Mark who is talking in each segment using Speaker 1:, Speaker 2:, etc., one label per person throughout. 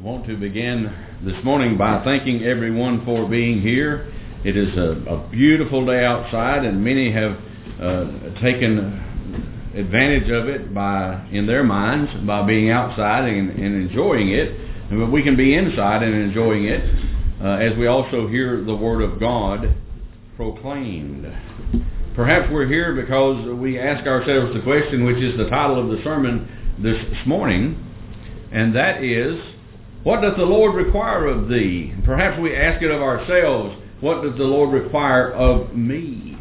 Speaker 1: want to begin this morning by thanking everyone for being here. It is a beautiful day outside, and many have taken advantage of it in their minds by being outside and enjoying it. And we can be inside and enjoying it as we also hear the Word of God proclaimed. Perhaps we're here because we ask ourselves the question, which is the title of the sermon this morning, and that is, what does the Lord require of thee? Perhaps we ask it of ourselves, what does the Lord require of me?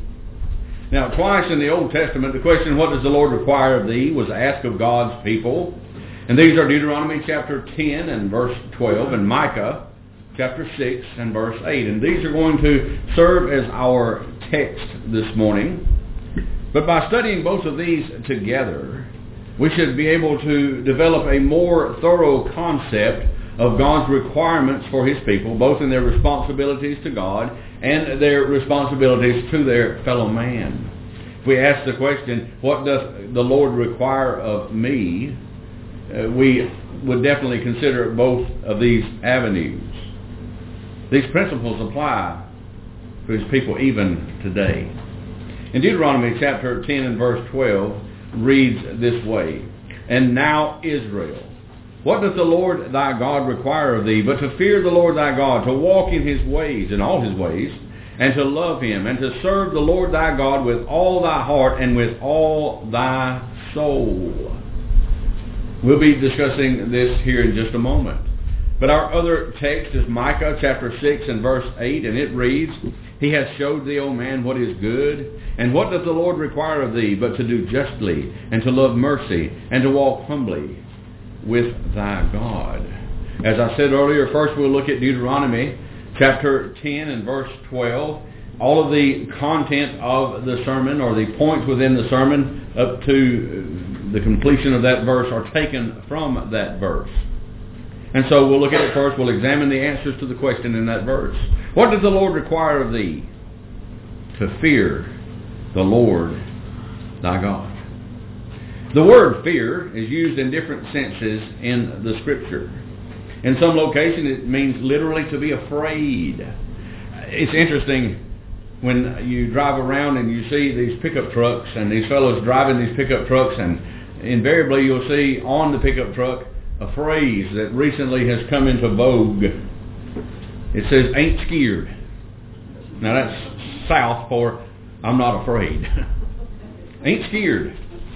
Speaker 1: Now, twice in the Old Testament, the question, what does the Lord require of thee, was asked of God's people. And these are Deuteronomy chapter 10 and verse 12, and Micah chapter 6 and verse 8. And these are going to serve as our text this morning. But by studying both of these together, we should be able to develop a more thorough concept of God's requirements for His people, both in their responsibilities to God and their responsibilities to their fellow man. If we ask the question, what does the Lord require of me? We would definitely consider both of these avenues. These principles apply to His people even today. In Deuteronomy chapter 10 and verse 12 reads this way, And now Israel, what doth the Lord thy God require of thee, but to fear the Lord thy God, to walk in His ways, in all His ways, and to love Him, and to serve the Lord thy God with all thy heart and with all thy soul. We'll be discussing this here in just a moment. But our other text is Micah chapter 6 and verse 8, and it reads, He hath showed thee, O man, what is good, and what doth the Lord require of thee, but to do justly, and to love mercy, and to walk humbly with thy God. As I said earlier, first we'll look at Deuteronomy chapter 10 and verse 12. All of the content of the sermon, or the points within the sermon up to the completion of that verse, are taken from that verse. And so we'll look at it first. We'll examine the answers to the question in that verse. What does the Lord require of thee? To fear the Lord thy God. The word fear is used in different senses in the Scripture. In some location it means literally to be afraid. It's interesting when you drive around and you see these pickup trucks and these fellows driving these pickup trucks, and invariably you'll see on the pickup truck a phrase that recently has come into vogue. It says, ain't scared. Now that's South for I'm not afraid. Ain't scared.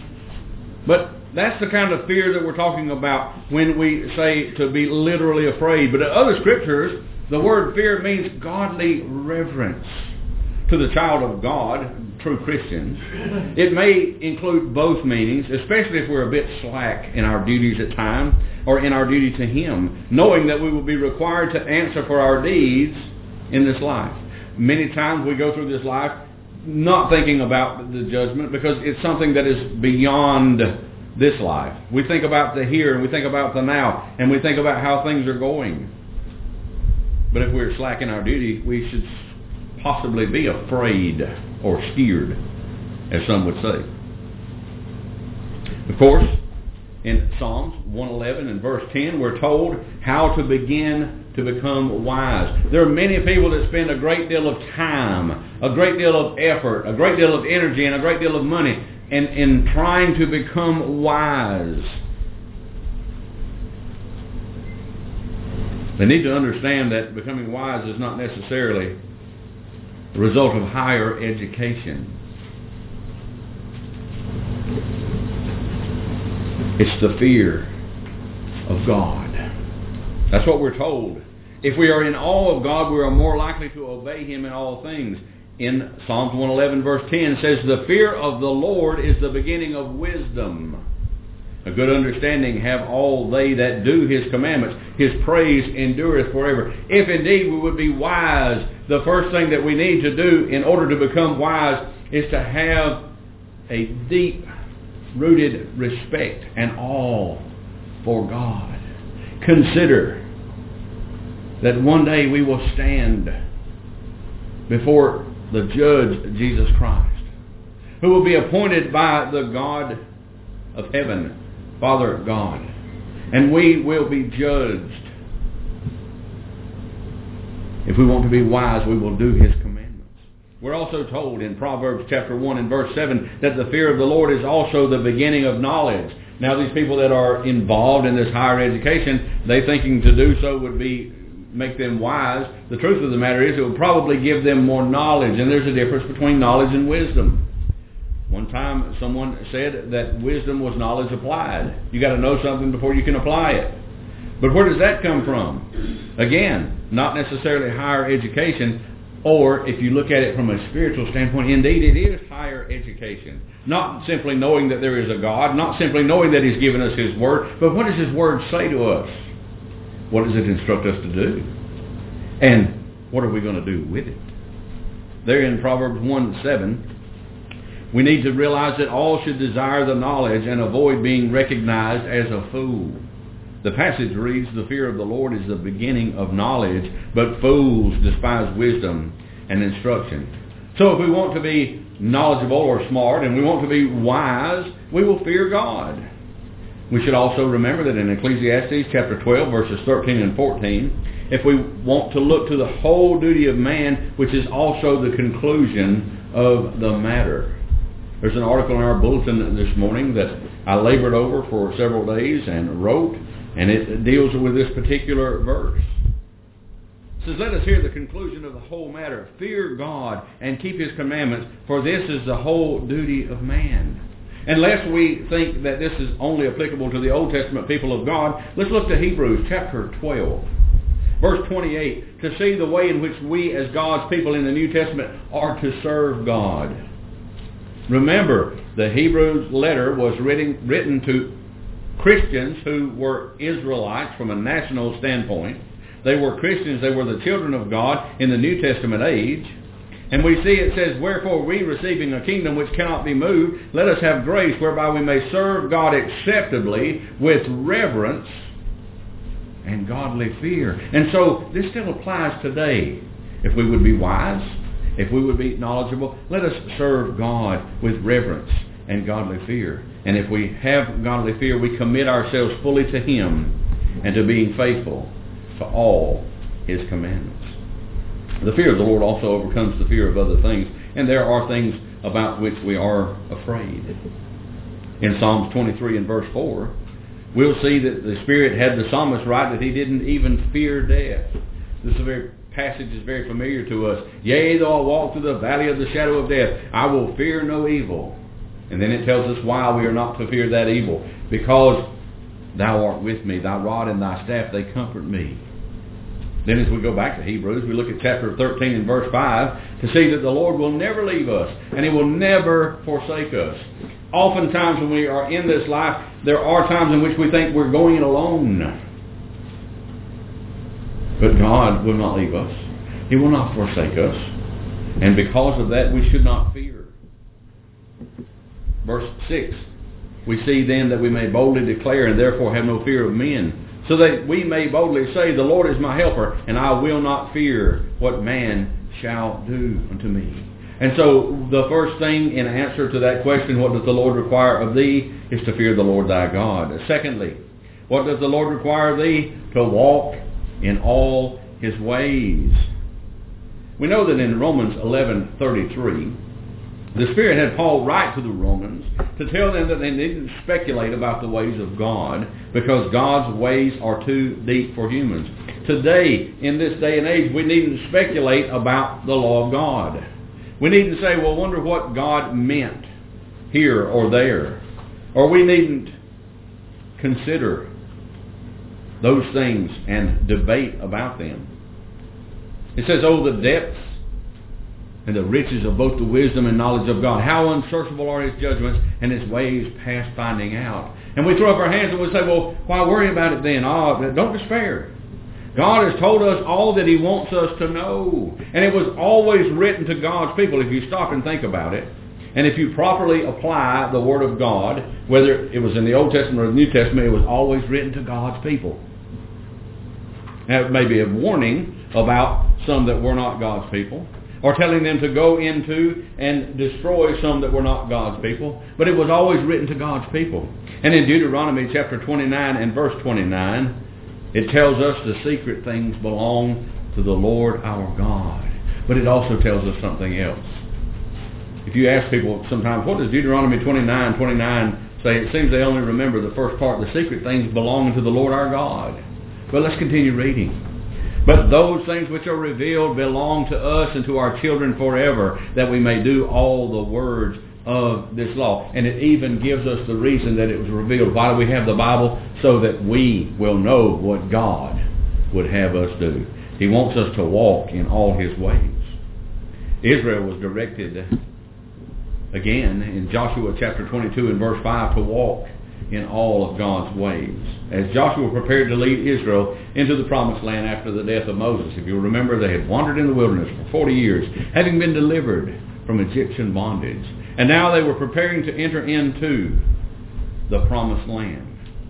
Speaker 1: But that's the kind of fear that we're talking about when we say to be literally afraid. But in other scriptures, the word fear means godly reverence to the child of God, true Christians. It may include both meanings, especially if we're a bit slack in our duties at times, or in our duty to Him, knowing that we will be required to answer for our deeds in this life. Many times we go through this life not thinking about the judgment because it's something that is beyond this life. We think about the here, and we think about the now, and we think about how things are going. But if we're slack in our duty, we should possibly be afraid or scared, as some would say. Of course, in Psalms 111 and verse 10, we're told how to begin to become wise. There are many people that spend a great deal of time, a great deal of effort, a great deal of energy, and a great deal of money in trying to become wise. They need to understand that becoming wise is not necessarily the result of higher education. It's the fear of God. That's what we're told. If we are in awe of God, we are more likely to obey Him in all things. In Psalms 111 verse 10 it says, The fear of the Lord is the beginning of wisdom. A good understanding have all they that do His commandments. His praise endureth forever. If indeed we would be wise, the first thing that we need to do in order to become wise is to have a deep-rooted respect and awe for God. Consider that one day we will stand before the Judge, Jesus Christ, who will be appointed by the God of heaven, Father God. And we will be judged. If we want to be wise, we will do His commandments. We're also told in Proverbs chapter 1 and verse 7 that the fear of the Lord is also the beginning of knowledge. Now these people that are involved in this higher education, they thinking to do so would make them wise. The truth of the matter is it would probably give them more knowledge, and there's a difference between knowledge and wisdom. One time someone said that wisdom was knowledge applied. You got to know something before you can apply it. But where does that come from? Again, not necessarily higher education, or if you look at it from a spiritual standpoint, indeed it is higher education. Not simply knowing that there is a God, not simply knowing that He's given us His Word, but what does His Word say to us? What does it instruct us to do? And what are we going to do with it? There in Proverbs 1:7, we need to realize that all should desire the knowledge and avoid being recognized as a fool. The passage reads, the fear of the Lord is the beginning of knowledge, but fools despise wisdom and instruction. So if we want to be knowledgeable or smart, and we want to be wise, we will fear God. We should also remember that in Ecclesiastes chapter 12, verses 13 and 14, if we want to look to the whole duty of man, which is also the conclusion of the matter. There's an article in our bulletin this morning that I labored over for several days and wrote, and it deals with this particular verse. It says, let us hear the conclusion of the whole matter. Fear God and keep His commandments, for this is the whole duty of man. Unless we think that this is only applicable to the Old Testament people of God, let's look to Hebrews chapter 12, verse 28, to see the way in which we as God's people in the New Testament are to serve God. Remember, the Hebrews letter was written to Christians who were Israelites from a national standpoint. They were Christians. They were the children of God in the New Testament age. And we see it says, wherefore we receiving a kingdom which cannot be moved, let us have grace whereby we may serve God acceptably with reverence and godly fear. And so this still applies today. If we would be wise, if we would be knowledgeable, let us serve God with reverence and godly fear. And if we have godly fear, we commit ourselves fully to Him and to being faithful to all His commandments. The fear of the Lord also overcomes the fear of other things, and there are things about which we are afraid. In Psalms 23 and verse 4, we'll see that the Spirit had the psalmist write that he didn't even fear death. This passage is very familiar to us. Yea, though I walk through the valley of the shadow of death, I will fear no evil. And then it tells us why we are not to fear that evil. Because Thou art with me, Thy rod and Thy staff, they comfort me. Then as we go back to Hebrews, we look at chapter 13 and verse 5 to see that the Lord will never leave us and He will never forsake us. Oftentimes when we are in this life, there are times in which we think we're going it alone. But God will not leave us. He will not forsake us. And because of that, we should not fear. Verse 6, we see then that we may boldly declare and therefore have no fear of men, so that we may boldly say, the Lord is my helper, and I will not fear what man shall do unto me. And so the first thing in answer to that question, what does the Lord require of thee, is to fear the Lord thy God. Secondly, what does the Lord require of thee? To walk in all His ways. We know that in Romans 11:33, the Spirit had Paul write to the Romans to tell them that they needn't speculate about the ways of God, because God's ways are too deep for humans. Today, in this day and age, we needn't speculate about the law of God. We needn't say, well, wonder what God meant here or there. Or we needn't consider those things and debate about them. It says, oh, the depths and the riches of both the wisdom and knowledge of God. How unsearchable are His judgments and His ways past finding out. And we throw up our hands and we say, well, why worry about it then? Oh, don't despair. God has told us all that He wants us to know. And it was always written to God's people, if you stop and think about it. And if you properly apply the Word of God, whether it was in the Old Testament or the New Testament, it was always written to God's people. Now, it may be a warning about some that were not God's people, or telling them to go into and destroy some that were not God's people. But it was always written to God's people. And in Deuteronomy chapter 29 and verse 29, it tells us the secret things belong to the Lord our God. But it also tells us something else. If you ask people sometimes, what does Deuteronomy 29:29 say? It seems they only remember the first part. The secret things belong to the Lord our God. But let's continue reading. But those things which are revealed belong to us and to our children forever, that we may do all the words of this law. And it even gives us the reason that it was revealed. Why do we have the Bible? So that we will know what God would have us do. He wants us to walk in all His ways. Israel was directed again in Joshua chapter 22 and verse 5 to walk in all of God's ways. As Joshua prepared to lead Israel into the promised land after the death of Moses, if you'll remember, they had wandered in the wilderness for 40 years, having been delivered from Egyptian bondage. And now they were preparing to enter into the promised land.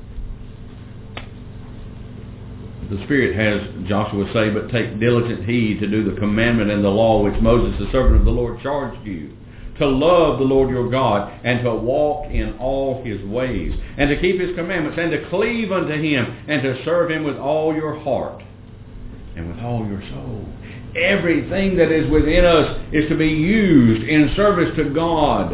Speaker 1: The Spirit has Joshua say, but take diligent heed to do the commandment and the law which Moses, the servant of the Lord, charged you, to love the Lord your God, and to walk in all His ways, and to keep His commandments, and to cleave unto Him, and to serve Him with all your heart and with all your soul. Everything that is within us is to be used in service to God.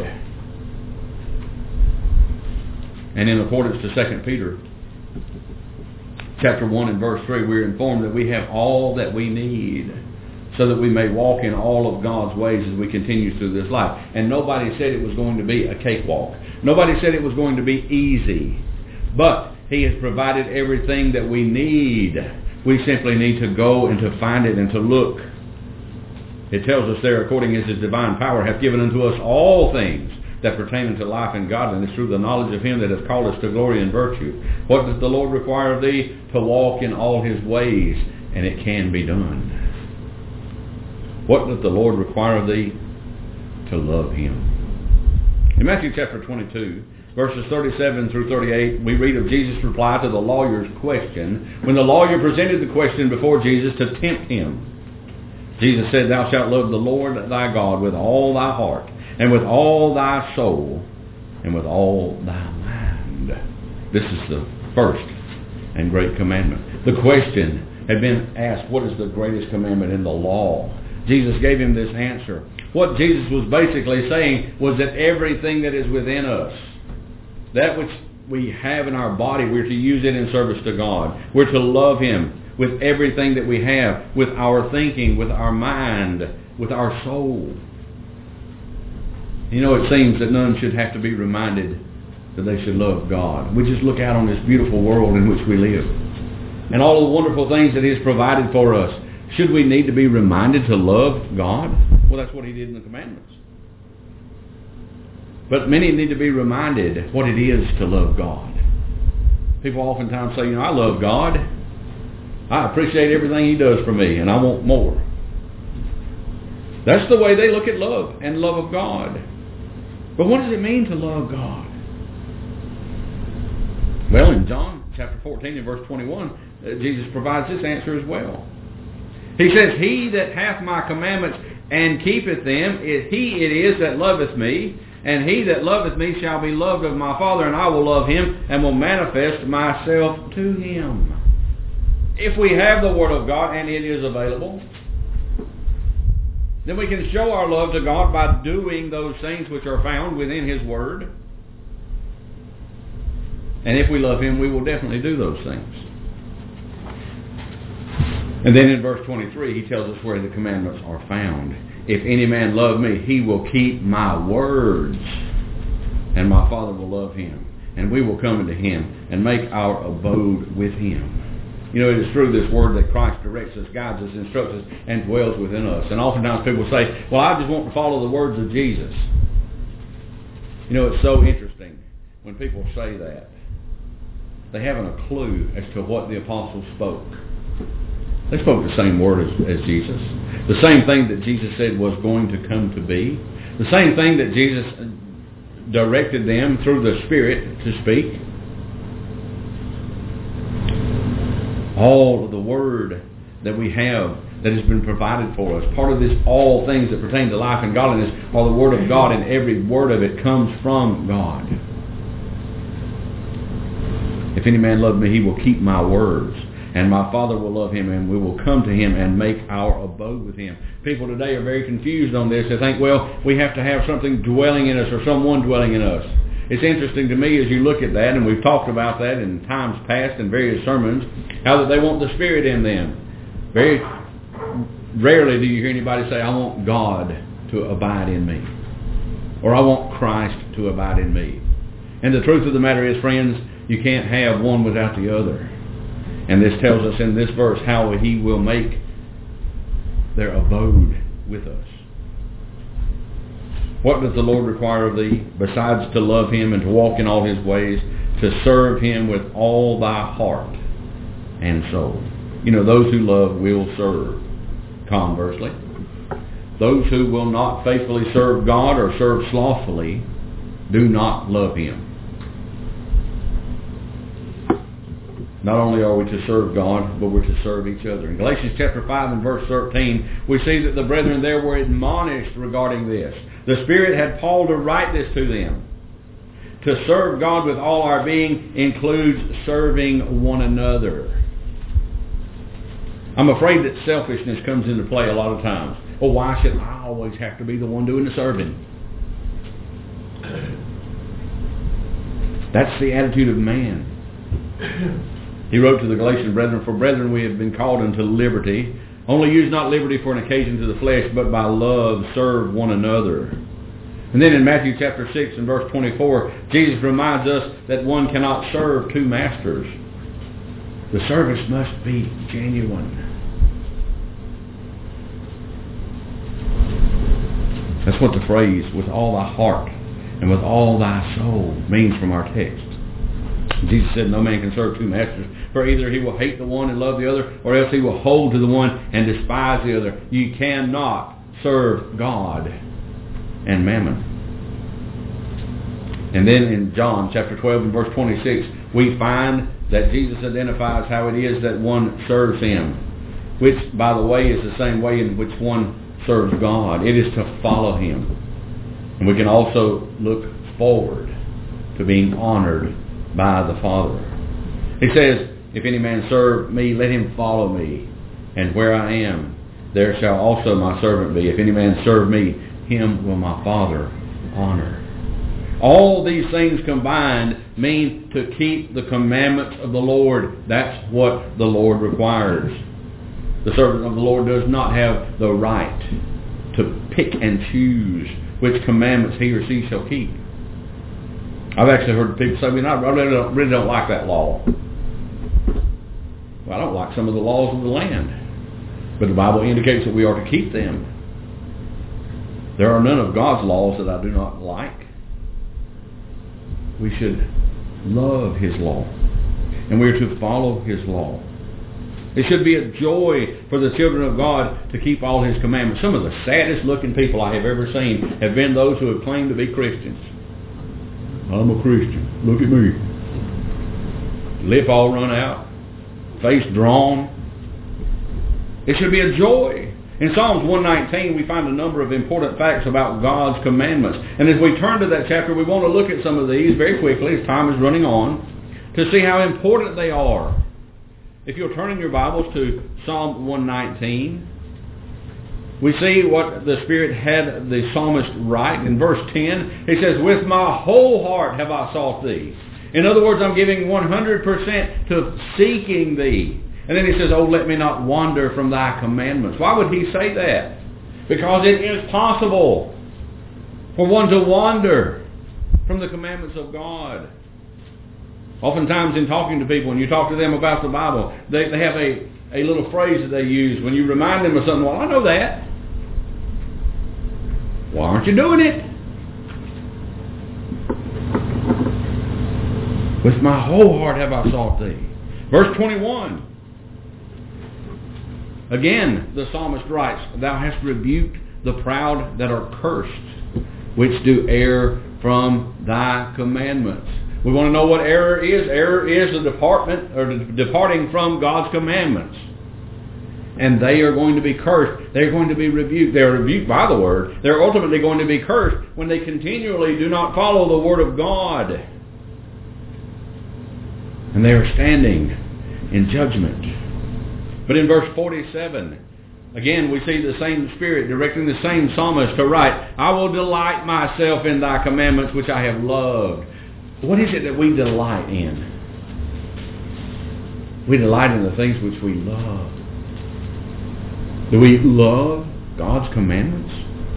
Speaker 1: And in accordance to 2 Peter chapter 1 and verse 3, we're informed that we have all that we need so that we may walk in all of God's ways as we continue through this life. And nobody said it was going to be a cakewalk. Nobody said it was going to be easy. But He has provided everything that we need. We simply need to go and to find it and to look. It tells us there, according as His divine power hath given unto us all things that pertain unto life and godliness through the knowledge of Him that hath called us to glory and virtue. What does the Lord require of thee? To walk in all His ways, and it can be done. What does the Lord require of thee? To love Him. In Matthew chapter 22, verses 37 through 38, we read of Jesus' reply to the lawyer's question, when the lawyer presented the question before Jesus to tempt Him. Jesus said, Thou shalt love the Lord thy God with all thy heart, and with all thy soul, and with all thy mind. This is the first and great commandment. The question had been asked, what is the greatest commandment in the law? Jesus gave him this answer. What Jesus was basically saying was that everything that is within us, that which we have in our body, we're to use it in service to God. We're to love Him with everything that we have, with our thinking, with our mind, with our soul. You know, it seems that none should have to be reminded that they should love God. We just look out on this beautiful world in which we live and all the wonderful things that He has provided for us. Should we need to be reminded to love God? Well, that's what He did in the commandments. But many need to be reminded what it is to love God. People oftentimes say, I love God. I appreciate everything He does for me, and I want more. That's the way they look at love and love of God. But what does it mean to love God? Well, in John chapter 14 and verse 21, Jesus provides this answer as well. He says, He that hath my commandments and keepeth them, he it is that loveth me, and he that loveth me shall be loved of my Father, and I will love him, and will manifest myself to him. If we have the Word of God, and it is available, then we can show our love to God by doing those things which are found within His Word. And if we love Him, we will definitely do those things. And then in verse 23, He tells us where the commandments are found. If any man love me, he will keep my words, and my Father will love him, and we will come into him and make our abode with him. You know, it is through this Word that Christ directs us, guides us, instructs us, and dwells within us. And oftentimes people say, well, I just want to follow the words of Jesus. You know, it's so interesting when people say that. They haven't a clue as to what the apostles spoke. They spoke the same word as Jesus. The same thing that Jesus said was going to come to be. The same thing that Jesus directed them through the Spirit to speak. All of the Word that we have that has been provided for us. Part of this, all things that pertain to life and godliness, are the Word of God, and every word of it comes from God. If any man love me, he will keep my words, and my Father will love him, and we will come to him and make our abode with him. People today are very confused on this. They think, well, we have to have something dwelling in us or someone dwelling in us. It's interesting to me as you look at that, and we've talked about that in times past in various sermons, how that they want the Spirit in them. Very rarely do you hear anybody say, I want God to abide in me, or I want Christ to abide in me. And the truth of the matter is, friends, you can't have one without the other. And this tells us in this verse how he will make their abode with us. What does the Lord require of thee, besides to love him and to walk in all his ways, to serve him with all thy heart and soul? You know, those who love will serve. Conversely, those who will not faithfully serve God or serve slothfully do not love him. Not only are we to serve God, but we're to serve each other. In Galatians chapter 5 and verse 13, we see that the brethren there were admonished regarding this. The Spirit had Paul to write this to them. To serve God with all our being includes serving one another. I'm afraid that selfishness comes into play a lot of times. Oh, why should I always have to be the one doing the serving? That's the attitude of man. He wrote to the Galatian brethren, For brethren, we have been called unto liberty. Only use not liberty for an occasion to the flesh, but by love serve one another. And then in Matthew chapter 6 and verse 24, Jesus reminds us that one cannot serve two masters. The service must be genuine. That's what the phrase, with all thy heart and with all thy soul, means from our text. Jesus said, no man can serve two masters, for either he will hate the one and love the other, or else he will hold to the one and despise the other. You cannot serve God and mammon. And then in John chapter 12 and verse 26, we find that Jesus identifies how it is that one serves him, which, by the way, is the same way in which one serves God. It is to follow him. And we can also look forward to being honored by the Father. He says, if any man serve me, let him follow me. And where I am, there shall also my servant be. If any man serve me, him will my Father honor. All these things combined mean to keep the commandments of the Lord. That's what the Lord requires. The servant of the Lord does not have the right to pick and choose which commandments he or she shall keep. I've actually heard people say, I really don't like that law. Well, I don't like some of the laws of the land. But the Bible indicates that we are to keep them. There are none of God's laws that I do not like. We should love his law. And we are to follow his law. It should be a joy for the children of God to keep all his commandments. Some of the saddest looking people I have ever seen have been those who have claimed to be Christians. I'm a Christian. Look at me. Lip all run out. Face drawn. It should be a joy. In Psalms 119, we find a number of important facts about God's commandments. And as we turn to that chapter, we want to look at some of these very quickly as time is running on to see how important they are. If you'll turn in your Bibles to Psalm 119, we see what the Spirit had the psalmist write. In verse 10, he says, with my whole heart have I sought thee. In other words, I'm giving 100% to seeking thee. And then he says, oh, let me not wander from thy commandments. Why would he say that? Because it is possible for one to wander from the commandments of God. Oftentimes in talking to people, when you talk to them about the Bible, they have a little phrase that they use. When you remind them of something, well, I know that. Why aren't you doing it? With my whole heart have I sought thee. Verse 21. Again, the psalmist writes, thou hast rebuked the proud that are cursed, which do err from thy commandments. We want to know what error is. Error is the departing from God's commandments. And they are going to be cursed. They're going to be rebuked. They're rebuked by the Word. They're ultimately going to be cursed when they continually do not follow the Word of God. And they are standing in judgment. But in verse 47, again we see the same Spirit directing the same psalmist to write, I will delight myself in thy commandments which I have loved. What is it that we delight in? We delight in the things which we love. Do we love God's commandments?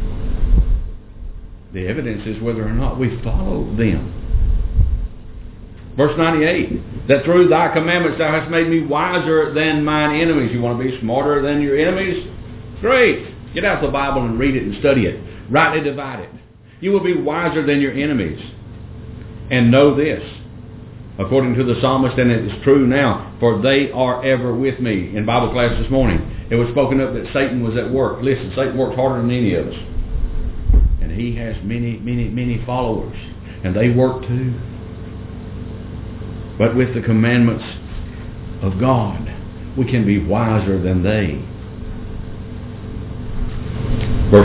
Speaker 1: The evidence is whether or not we follow them. Verse 98, that through thy commandments thou hast made me wiser than mine enemies. You want to be smarter than your enemies? Great. Get out the Bible and read it and study it. Rightly divide it. You will be wiser than your enemies. And know this, according to the psalmist, and it is true now, for they are ever with me. In Bible class this morning, it was spoken of that Satan was at work. Listen, Satan works harder than any of us. And he has many, many, many followers. And they work too. But with the commandments of God, we can be wiser than they. Verse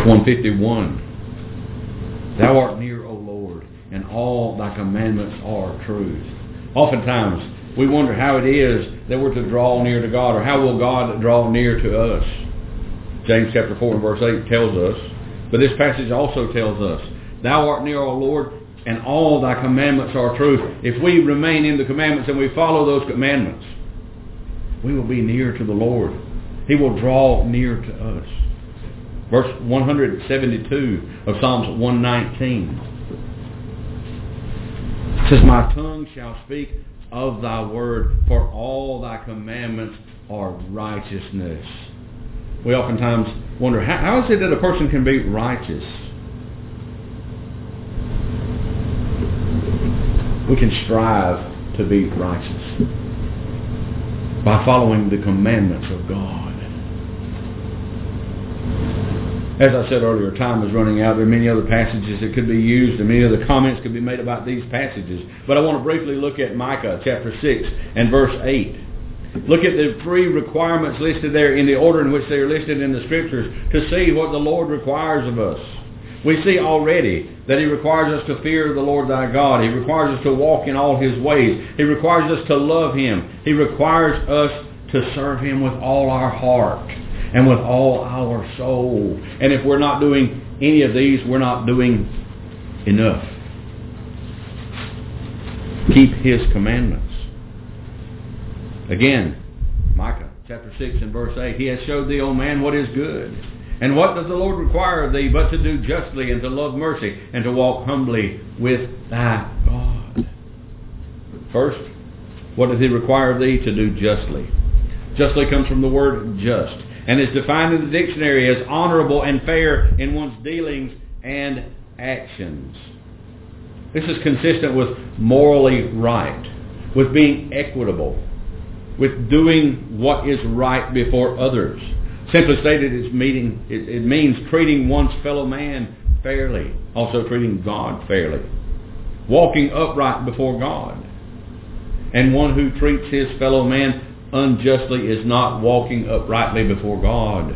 Speaker 1: 151, thou art near, O Lord, and all thy commandments are truth. Oftentimes, we wonder how it is that we're to draw near to God, or how will God draw near to us. James chapter 4 and verse 8 tells us, but this passage also tells us, thou art near, O Lord, and all thy commandments are truth. If we remain in the commandments and we follow those commandments, we will be near to the Lord. He will draw near to us. Verse 172 of Psalms 119 says, my tongue shall speak of thy word, for all thy commandments are righteousness. We oftentimes wonder, how is it that a person can be righteous? We can strive to be righteous by following the commandments of God. As I said earlier, time is running out. There are many other passages that could be used, and many other comments could be made about these passages. But I want to briefly look at Micah chapter 6 and verse 8. Look at the three requirements listed there in the order in which they are listed in the Scriptures to see what the Lord requires of us. We see already that He requires us to fear the Lord thy God. He requires us to walk in all His ways. He requires us to love Him. He requires us to serve Him with all our heart and with all our soul. And if we're not doing any of these, we're not doing enough. Keep His commandments. Again, Micah chapter 6 and verse 8, He has showed thee, O man, what is good. And what does the Lord require of thee but to do justly and to love mercy and to walk humbly with thy God? First, what does He require of thee? To do justly. Justly comes from the word just, and is defined in the dictionary as honorable and fair in one's dealings and actions. This is consistent with morally right, with being equitable, with doing what is right before others. Simply stated, it means treating one's fellow man fairly, also treating God fairly, walking upright before God. And one who treats his fellow man unjustly is not walking uprightly before God.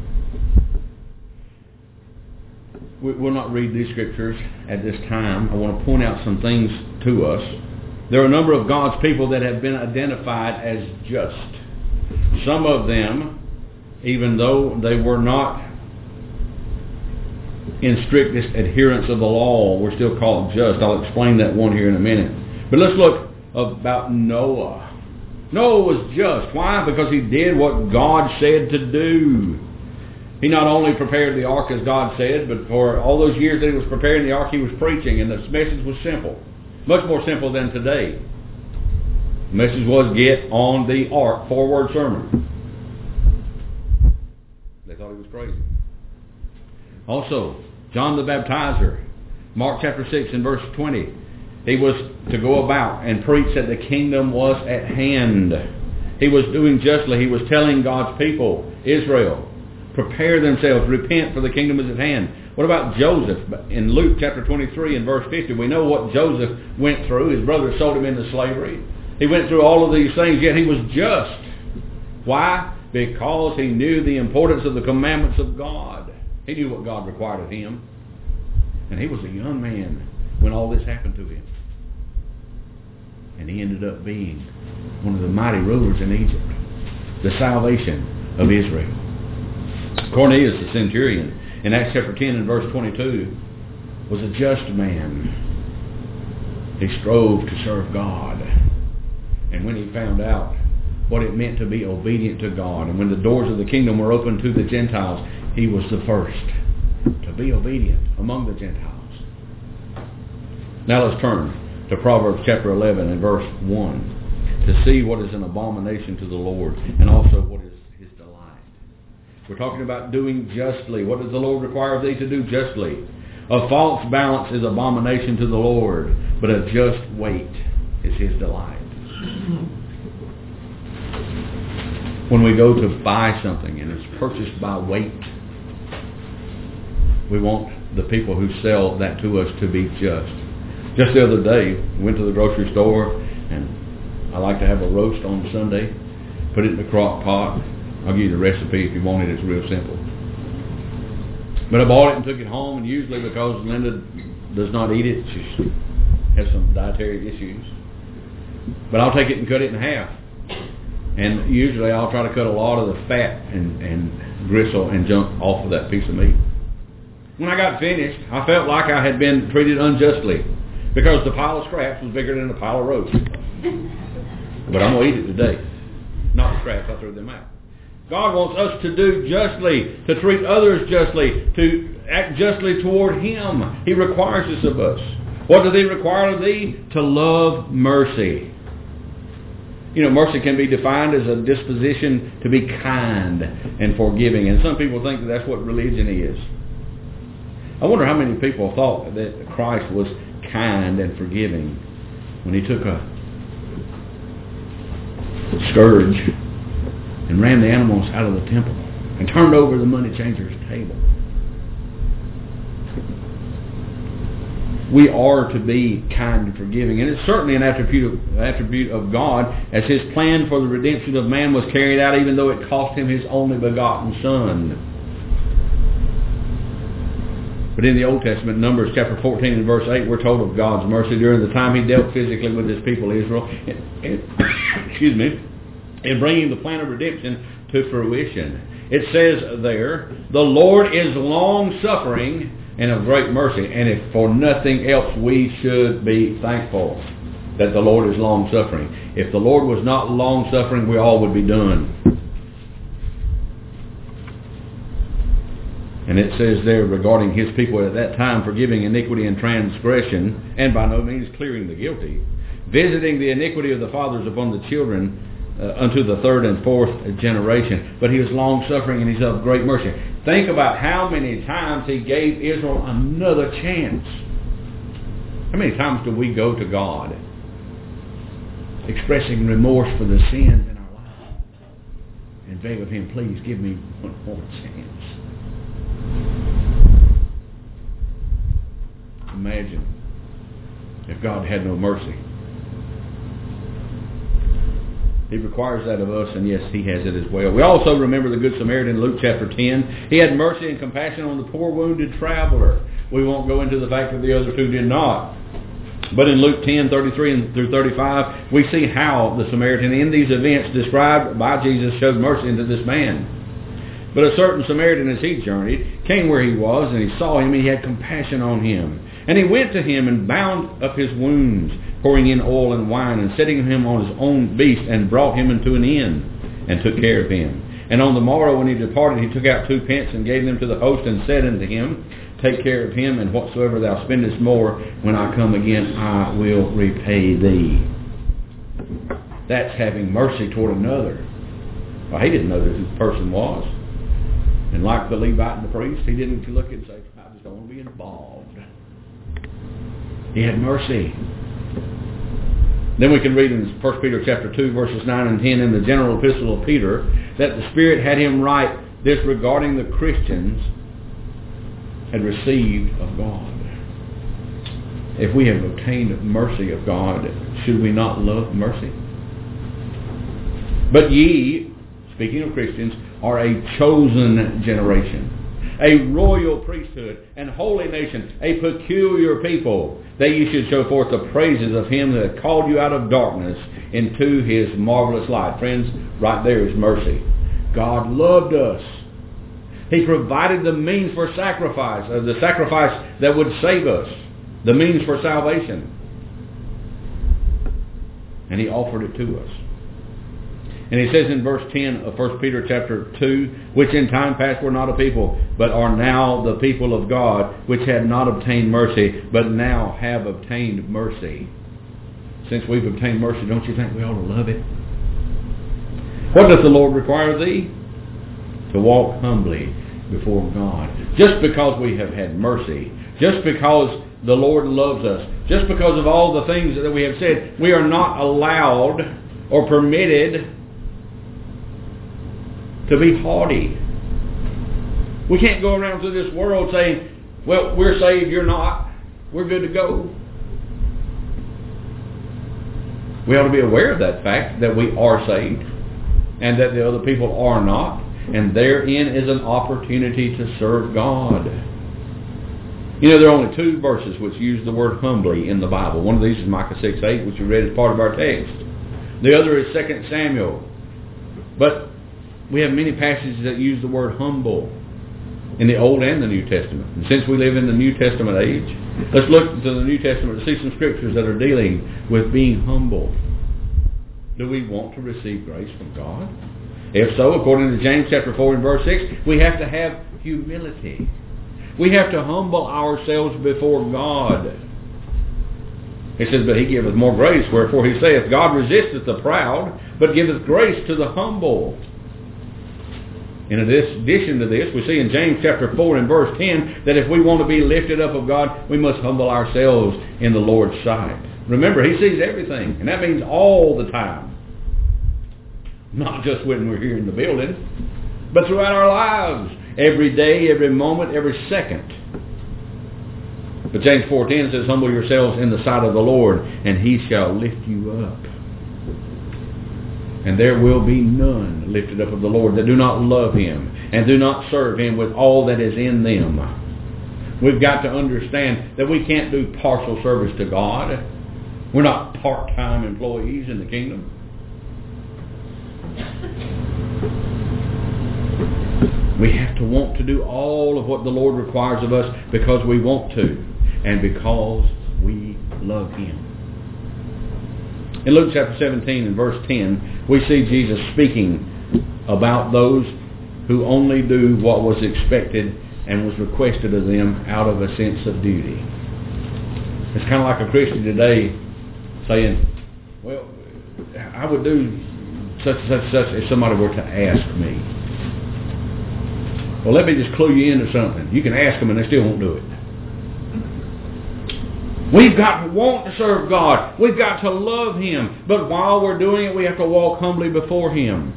Speaker 1: We'll not read these scriptures at this time. I want to point out some things to us. There are a number of God's people that have been identified as just. Some of them, even though they were not in strictest adherence of the law, were still called just. I'll explain that one here in a minute. But let's look about Noah. Noah was just. Why? Because he did what God said to do. He not only prepared the ark as God said, but for all those years that he was preparing the ark, he was preaching, and the message was simple. Much more simple than today. The message was, get on the ark. 4-word sermon. They thought he was crazy. Also, John the Baptizer, Mark chapter 6 and verse 20. He was to go about and preach that the kingdom was at hand. He was doing justly. He was telling God's people, Israel, prepare themselves, repent, for the kingdom is at hand. What about Joseph? In Luke chapter 23 and verse 50, we know what Joseph went through. His brothers sold him into slavery. He went through all of these things, yet he was just. Why? because he knew the importance of the commandments of God. He knew what God required of him. And he was a young man when all this happened to him. And he ended up being one of the mighty rulers in Egypt, the salvation of Israel. Cornelius the centurion, in Acts chapter 10 and verse 22, was a just man. He strove to serve God. And when he found out what it meant to be obedient to God, and when the doors of the kingdom were opened to the Gentiles, he was the first to be obedient among the Gentiles. Now let's turn to Proverbs chapter 11 and verse 1 to see what is an abomination to the Lord and also what is his delight. We're talking about doing justly. What does the Lord require of thee to do justly? A false balance is abomination to the Lord, but a just weight is his delight. When we go to buy something and it's purchased by weight, we want the people who sell that to us to be just. Just the other day, we went to the grocery store, and I like to have a roast on Sunday. Put it in the crock pot. I'll give you the recipe if you want it. It's real simple. But I bought it and took it home, and usually because Linda does not eat it, she has some dietary issues. But I'll take it and cut it in half. And usually I'll try to cut a lot of the fat and gristle and junk off of that piece of meat. When I got finished, I felt like I had been treated unjustly because the pile of scraps was bigger than the pile of roast. But I'm going to eat it today. Not the scraps, I threw them out. God wants us to do justly, to treat others justly, to act justly toward him. He requires this of us. What does he require of thee? To love mercy. You know, mercy can be defined as a disposition to be kind and forgiving. And some people think that that's what religion is. I wonder how many people thought that Christ was kind and forgiving when he took a scourge and ran the animals out of the temple and turned over the money changers' table. We are to be kind and forgiving, and it's certainly an attribute of God, as his plan for the redemption of man was carried out even though it cost him his only begotten Son. But in the Old Testament, Numbers chapter 14 and verse 8, we're told of God's mercy during the time he dealt physically with his people Israel, in bringing the plan of redemption to fruition. It says there, the Lord is long-suffering and of great mercy. And if for nothing else, we should be thankful that the Lord is long-suffering. If the Lord was not long-suffering, we all would be done. And it says there regarding his people at that time, forgiving iniquity and transgression, and by no means clearing the guilty, visiting the iniquity of the fathers upon the children unto the third and fourth generation. But he was long-suffering and he's of great mercy. Think about how many times he gave Israel another chance. How many times do we go to God expressing remorse for the sins in our life and beg of him, please give me one more chance? Imagine if God had no mercy. He requires that of us, and yes, he has it as well. We also remember the Good Samaritan in Luke chapter 10. He had mercy and compassion on the poor wounded traveler. We won't go into the fact that the other two did not. But in Luke 10, 33 through 35, we see how the Samaritan in these events described by Jesus showed mercy unto this man. But a certain Samaritan, as he journeyed, came where he was, and he saw him, and he had compassion on him. And he went to him and bound up his wounds, pouring in oil and wine, and setting him on his own beast, and brought him into an inn, and took care of him. And on the morrow when he departed, he took out 2 pence, and gave them to the host, and said unto him, take care of him, and whatsoever thou spendest more, when I come again, I will repay thee. That's having mercy toward another. Well, he didn't know who the person was. And like the Levite and the priest, he didn't look and say, I just don't want to be involved. He had mercy. Then we can read in 1 Peter chapter 2, verses 9 and 10 in the general epistle of Peter that the Spirit had him write this regarding the Christians had received of God. If we have obtained mercy of God, should we not love mercy? But ye, speaking of Christians, are a chosen generation, a royal priesthood, and holy nation, a peculiar people, that you should show forth the praises of him that hath called you out of darkness into his marvelous light. Friends, right there is mercy. God loved us. He provided the means for sacrifice, the sacrifice that would save us, the means for salvation. And he offered it to us. And he says in verse 10 of 1 Peter chapter 2, which in time past were not a people, but are now the people of God, which had not obtained mercy, but now have obtained mercy. Since we've obtained mercy, don't you think we ought to love it? What does the Lord require of thee? To walk humbly before God. Just because we have had mercy, just because the Lord loves us, just because of all the things that we have said, we are not allowed or permitted to be haughty. We can't go around through this world saying, well, we're saved, you're not. We're good to go. We ought to be aware of that fact, that we are saved and that the other people are not. And therein is an opportunity to serve God. You know, there are only 2 verses which use the word humbly in the Bible. One of these is Micah 6:8, which we read as part of our text. The other is 2 Samuel. But we have many passages that use the word humble in the Old and the New Testament. And since we live in the New Testament age, let's look to the New Testament to see some scriptures that are dealing with being humble. Do we want to receive grace from God? If so, according to James chapter 4 and verse 6, we have to have humility. We have to humble ourselves before God. He says, but he giveth more grace, wherefore he saith, God resisteth the proud, but giveth grace to the humble. In addition to this, we see in James chapter 4 and verse 10 that if we want to be lifted up of God, we must humble ourselves in the Lord's sight. Remember, he sees everything, and that means all the time. Not just when we're here in the building, but throughout our lives. Every day, every moment, every second. But James 4:10 says, humble yourselves in the sight of the Lord, and he shall lift you up. And there will be none lifted up of the Lord that do not love him and do not serve him with all that is in them. We've got to understand that we can't do partial service to God. We're not part-time employees in the kingdom. We have to want to do all of what the Lord requires of us because we want to and because we love him. In Luke chapter 17 and verse 10, we see Jesus speaking about those who only do what was expected and was requested of them out of a sense of duty. It's kind of like a Christian today saying, well, I would do such and such and such if somebody were to ask me. Well, let me just clue you into something. You can ask them and they still won't do it. We've got to want to serve God. We've got to love him. But while we're doing it, we have to walk humbly before him.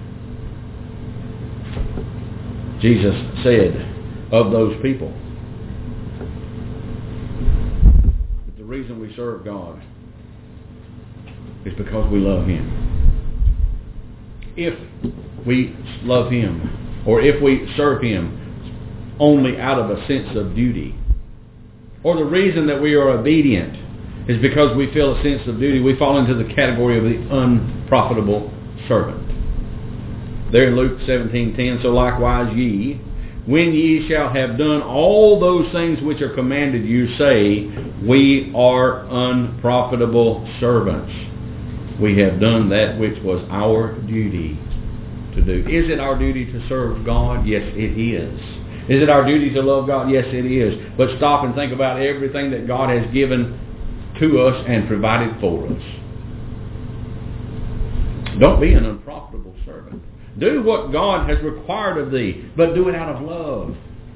Speaker 1: Jesus said of those people that the reason we serve God is because we love him. If we love him, or if we serve him only out of a sense of duty, or the reason that we are obedient is because we feel a sense of duty, we fall into the category of the unprofitable servant. There in Luke 17:10, so likewise ye, when ye shall have done all those things which are commanded you, say, we are unprofitable servants. We have done that which was our duty to do. Is it our duty to serve God? Yes, it is. Is it our duty to love God? Yes, it is. But stop and think about everything that God has given to us and provided for us. Don't be an unprofitable servant. Do what God has required of thee, but do it out of love.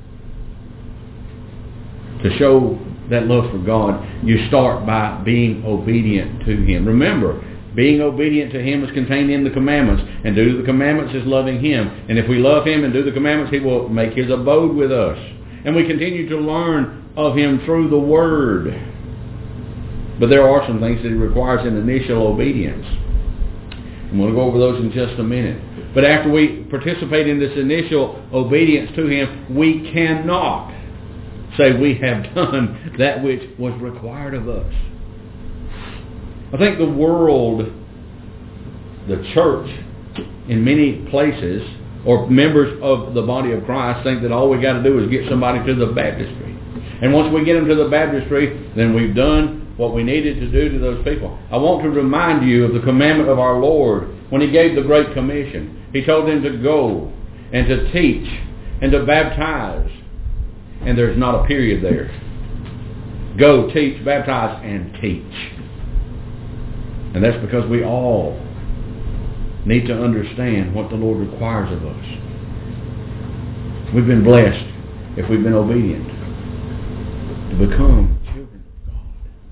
Speaker 1: To show that love for God, you start by being obedient to him. Remember, being obedient to him is contained in the commandments. And do the commandments is loving him. And if we love him and do the commandments, he will make his abode with us. And we continue to learn of him through the Word. But there are some things that he requires an initial obedience. I'm going to go over those in just a minute. But after we participate in this initial obedience to Him, we cannot say we have done that which was required of us. I think the world, the church, in many places, or members of the body of Christ, think that all we got to do is get somebody to the baptistry. And once we get them to the baptistry, then we've done what we needed to do to those people. I want to remind you of the commandment of our Lord when He gave the Great Commission. He told them to go and to teach and to baptize. And there's not a period there. Go, teach, baptize, and teach. And that's because we all need to understand what the Lord requires of us. We've been blessed, if we've been obedient, to become children of God.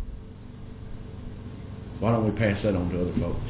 Speaker 1: Why don't we pass that on to other folks?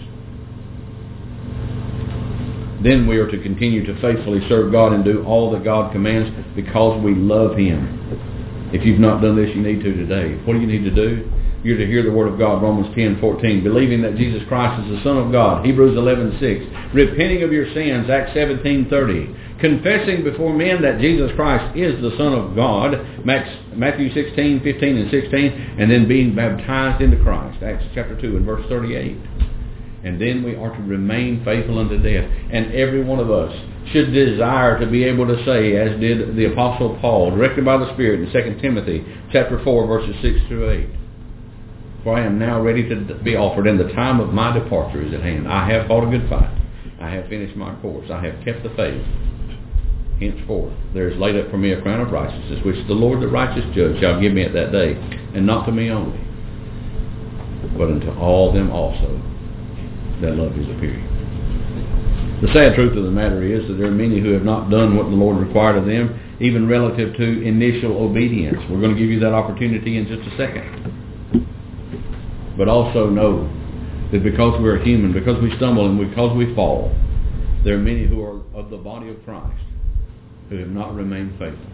Speaker 1: Then we are to continue to faithfully serve God and do all that God commands because we love Him. If you've not done this, you need to today. What do you need to do? You're to hear the Word of God, Romans 10:14. Believing that Jesus Christ is the Son of God, Hebrews 11:6. Repenting of your sins, Acts 17:30. Confessing before men that Jesus Christ is the Son of God, Matthew 16:15 and 16. And then being baptized into Christ, Acts chapter 2 and verse 38. And then we are to remain faithful unto death. And every one of us should desire to be able to say, as did the Apostle Paul, directed by the Spirit in 2 Timothy chapter 4, verses 6 through 8. For I am now ready to be offered, and the time of my departure is at hand. I have fought a good fight. I have finished my course. I have kept the faith. Henceforth there is laid up for me a crown of righteousness, which the Lord the righteous judge shall give me at that day, and not to me only, but unto all them also that love His appearing. The sad truth of the matter is that there are many who have not done what the Lord required of them, even relative to initial obedience. We're going to give you that opportunity in just a second. But also know that because we're human, because we stumble and because we fall, there are many who are of the body of Christ who have not remained faithful.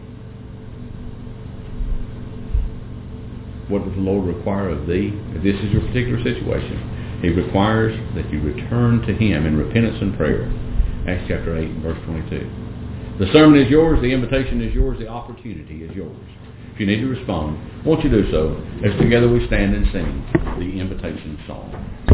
Speaker 1: What does the Lord require of thee? If this is your particular situation, He requires that you return to Him in repentance and prayer. Acts chapter 8 and verse 22. The sermon is yours, the invitation is yours, the opportunity is yours. If you need to respond, won't you do so as together we stand and sing the invitation song.